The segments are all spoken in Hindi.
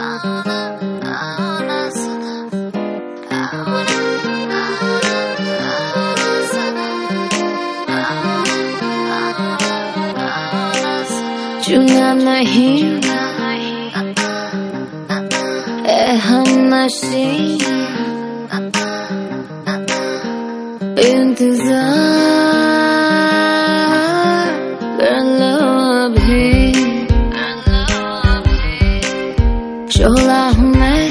चुना नहीं ए हमनशी इंतजार कर लो अभी। शोला हूँ मैं,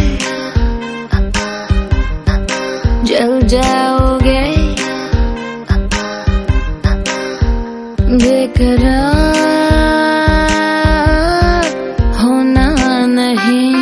जल जाओगे बेकरार होना नहीं।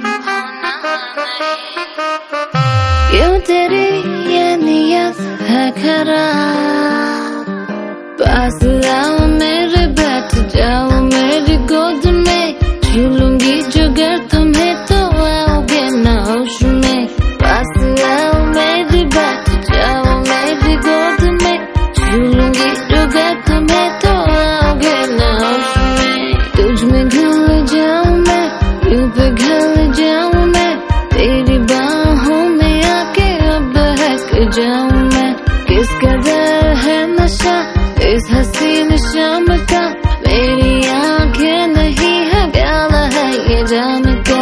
क्यों तेरी ये नियत है खराब। पास आओ मेरे, बैठ जाओ मेरी गोद में, छू लूंगी जुगर तुम्हें तो आओगे ना होश में। पास आओ मेरी, बैठ जाओ मेरी गोद में, छू लूंगी जुगर तुम्हें तो आओगे ना होश में। तुझ में घुल जाऊं मैं, यूं पिघल जाऊं मैं, तेरी बाहों में आके अब बहक जाऊं मैं। किस कदर है नशा इस हसीन शाम का, मेरी आंखें नहीं है प्याला है ये जाम का।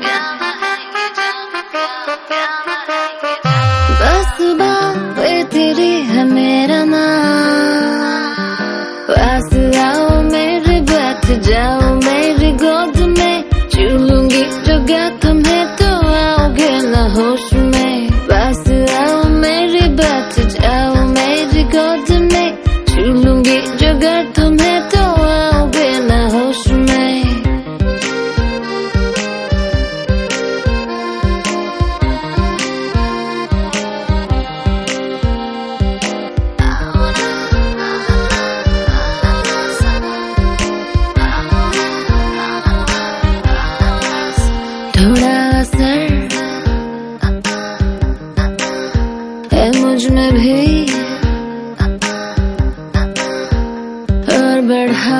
बस बात तेरी है मेरा नाम। पास आओ मेरे, बैठ जाओ मेरी गोद में, छू लूंगी जगह तुम्हें तो आओगे ना होश में। पास आओ मेरे, बैठ जाओ मेरी गोद में, छू लूंगी जगह तुम्हें तो आओगे ना होश में। थोड़ा असर है मुझ में भी और बढ़ा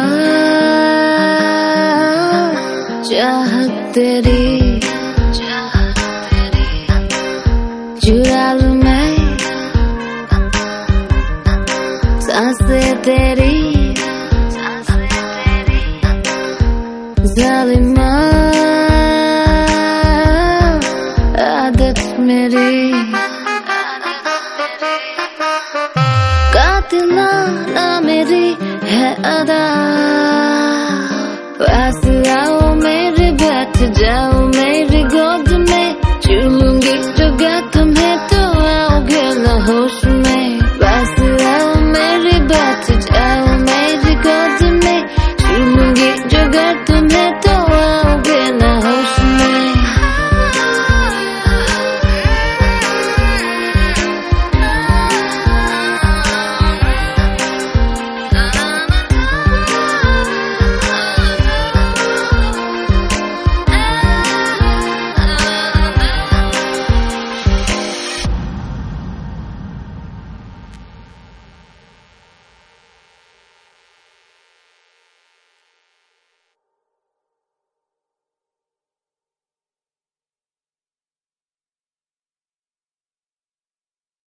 चाहत तेरी। चुरा लूं मैं सांसें तेरी, जालिमा